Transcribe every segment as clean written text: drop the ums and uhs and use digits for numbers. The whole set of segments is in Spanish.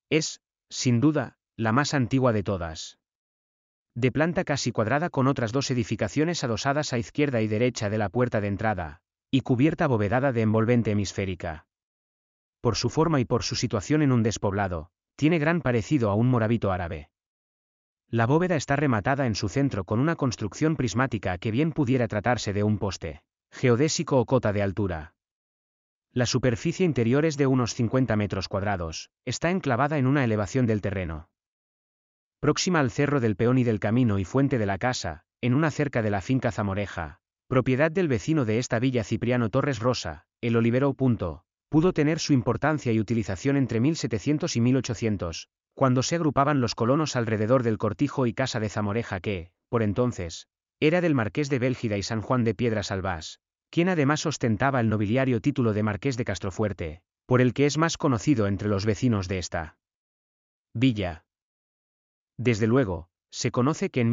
Es, sin duda, la más antigua de todas. De planta casi cuadrada con otras dos edificaciones adosadas a izquierda y derecha de la puerta de entrada, y cubierta abovedada de envolvente hemisférica. Por su forma y por su situación en un despoblado, tiene gran parecido a un morabito árabe. La bóveda está rematada en su centro con una construcción prismática que bien pudiera tratarse de un poste geodésico o cota de altura. La superficie interior es de unos 50 metros cuadrados, está enclavada en una elevación del terreno. Próxima al Cerro del Peón y del Camino y fuente de la casa, en una cerca de la finca Zamoreja, propiedad del vecino de esta villa Cipriano Torres Rosa, el olivero. Pudo tener su importancia y utilización entre 1700 y 1800, cuando se agrupaban los colonos alrededor del cortijo y casa de Zamoreja que, por entonces, era del marqués de Bélgida y San Juan de Piedras Albás, quien además ostentaba el nobiliario título de marqués de Castrofuerte, por el que es más conocido entre los vecinos de esta villa. Desde luego, se conoce que en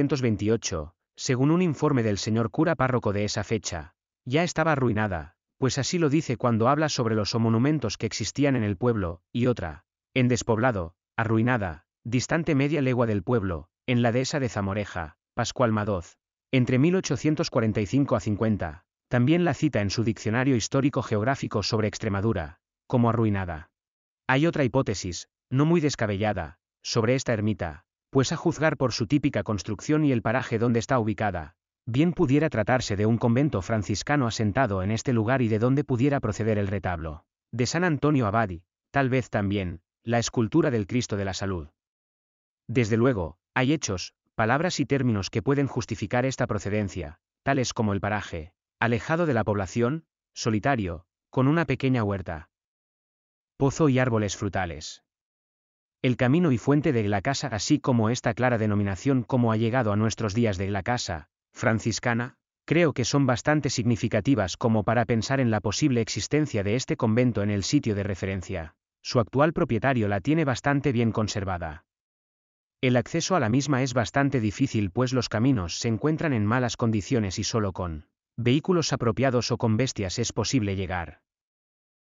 1828, según un informe del señor cura párroco de esa fecha, ya estaba arruinada, pues así lo dice cuando habla sobre los monumentos que existían en el pueblo, y otra, en despoblado, arruinada, distante media legua del pueblo, en la dehesa de Zamoreja, Pascual Madoz, entre 1845 a 50, también la cita en su diccionario histórico-geográfico sobre Extremadura, como arruinada. Hay otra hipótesis, no muy descabellada, sobre esta ermita, pues a juzgar por su típica construcción y el paraje donde está ubicada, bien pudiera tratarse de un convento franciscano asentado en este lugar y de donde pudiera proceder el retablo de San Antonio Abad y, tal vez también, la escultura del Cristo de la Salud. Desde luego, hay hechos, palabras y términos que pueden justificar esta procedencia, tales como el paraje, alejado de la población, solitario, con una pequeña huerta, pozo y árboles frutales. El camino y fuente de la casa, así como esta clara denominación como ha llegado a nuestros días de la casa franciscana, creo que son bastante significativas como para pensar en la posible existencia de este convento en el sitio de referencia. Su actual propietario la tiene bastante bien conservada. El acceso a la misma es bastante difícil pues los caminos se encuentran en malas condiciones y solo con vehículos apropiados o con bestias es posible llegar.